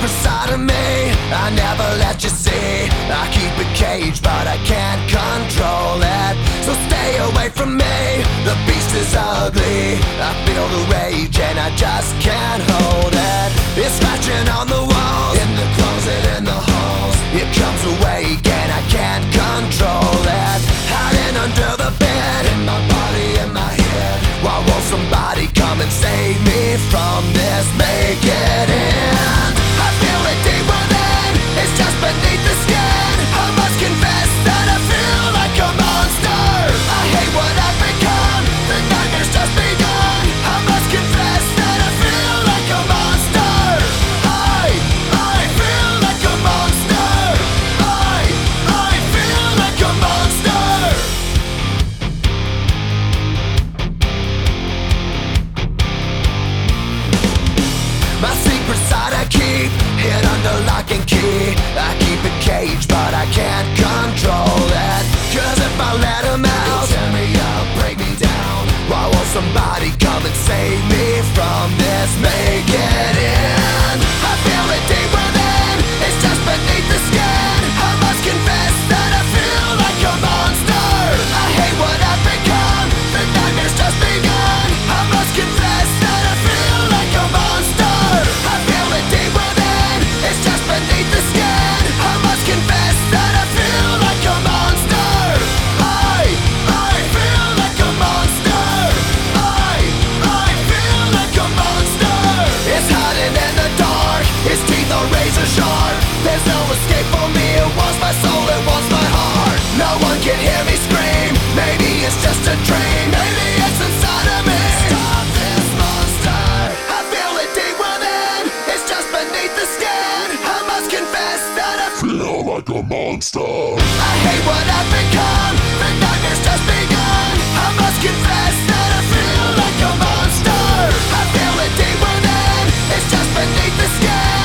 secret side of me I never let you see. I keep it caged but I can't control it. So stay away from me, the beast is ugly. I feel the rage and I just can't hold it. It's scratching on the walls, in the closet, in the halls. It comes awake and I can't control it. Hiding under the bed, in my body, in my head. Why won't somebody come and save me from this? Make it end. I feel it deep within, it's just beneath the skin. I must confess that I feel like a monster. I hate what I've become, the nightmare's just begun. I must confess that I feel like a monster. I feel like a monster. I feel like a monster. My secret side I keep hid under lock and key. I keep it caged but I can't control it. Cause if I let him out, he'll tear me up, break me down. Why won't somebody come and save me from this? Make it end. I feel it deep within, it's just beneath the skin. I must confess that I feel like a monster. I hate what I've become, the nightmare's just begun. I must confess that I feel like a monster. I feel it deep within, it's just beneath the skin. I must confess that I feel like a monster. I feel like a monster. I feel like a monster. It's hiding in the dark, its teeth are razor sharp. There's no escape for me, it wants my soul, it wants my heart. No one can hear me scream, maybe it's just a dream. Maybe it's inside of me. Stop this monster. I feel it deep within, it's just beneath the skin. I must confess that I feel like a monster. I hate what I've become, the nightmare's just begun. I must confess that I feel like a monster. I feel it deep within, it's just beneath the skin.